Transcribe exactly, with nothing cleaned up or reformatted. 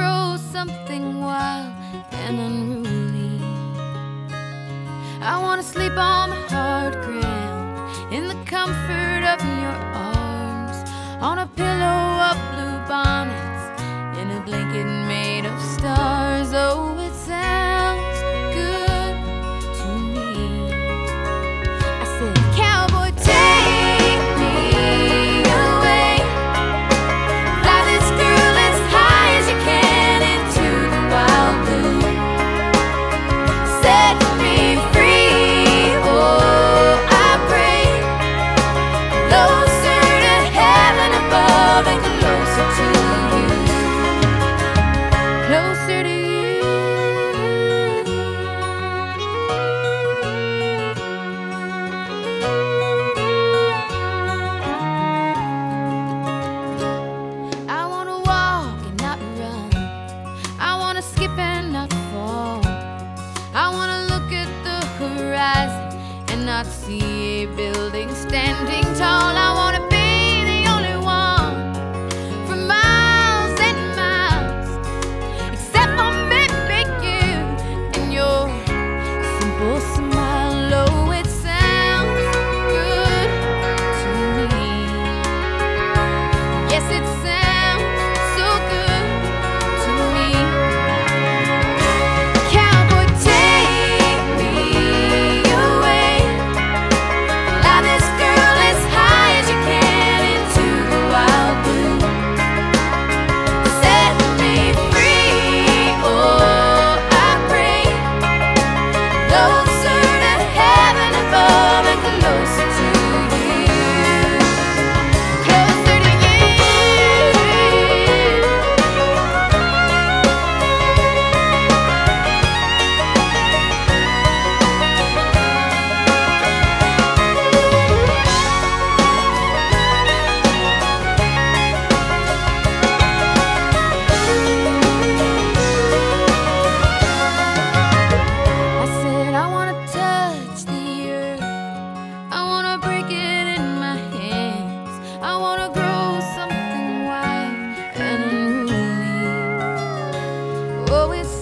grow something wild and unruly. I wanna sleep on the hard ground in the comfort of your arms, on a pillow of blue bonnets, in a blanket made of stars. Oh, it sounds good to me. I said, cowboy, take me away, fly this girl as high as you can into the wild blue, set me free. Oh, I pray, closer to heaven above and closer to you, closer to you. I wanna walk and not run, I wanna skip and not fall, I wanna look at the horizon and not see a building standing tall. I wanna be the only one for miles and miles, except for maybe you and your simple smile. Oh, it sounds good to me. Yes, it sounds so good to me. Cowboy, take me away, fly this girl as high as you can into the wild blue, set me free. Oh, I pray, closer to heaven above and closer to you, closer to you. I said, I wanna touch the earth, I wanna break it in my hands, I wanna grow something wild and unruly. Oh, it